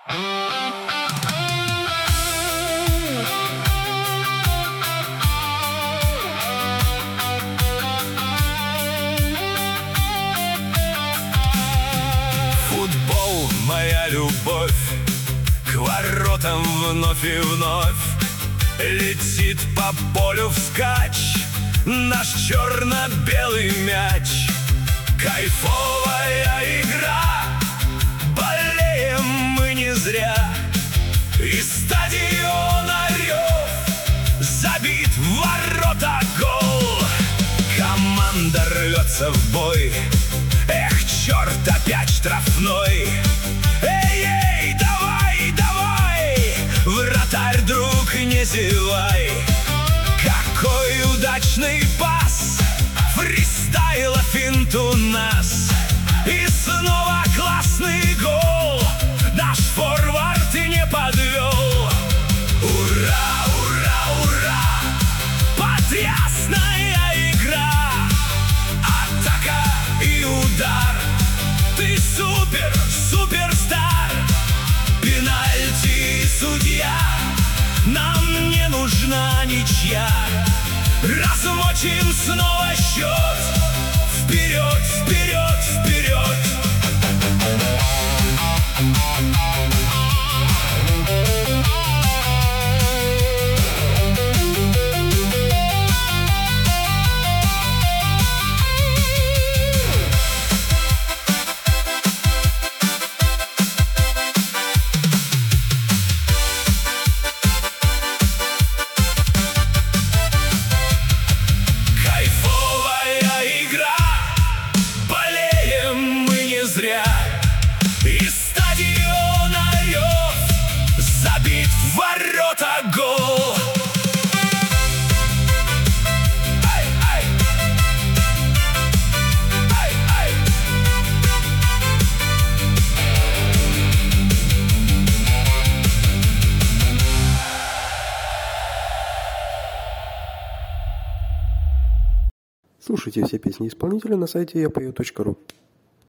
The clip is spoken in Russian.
Футбол, моя любовь, к воротам вновь и вновь летит по полю вскачь наш черно-белый мяч. Кайфовая игра, болеем мы не зря. И стадион орёв, забит в ворота гол. Команда рвется в бой, эх, черт, опять штрафной. Эй-эй, давай, давай, вратарь, друг, не зевай. Какой удачный пас, фристайла финт у нас. И снова классный гол, наш форвард и не подвел. Ура, ура, ура, потрясная игра. Атака и удар, ты супер, суперстар. Пенальти, судья, нам не нужна ничья. Размочим снова счет, вперед, вперед, вперед. И стадион орёв, забит в ворота гол. Ай, ай. Ай, ай. Слушайте все песни исполнителя на сайте yapeo.ru.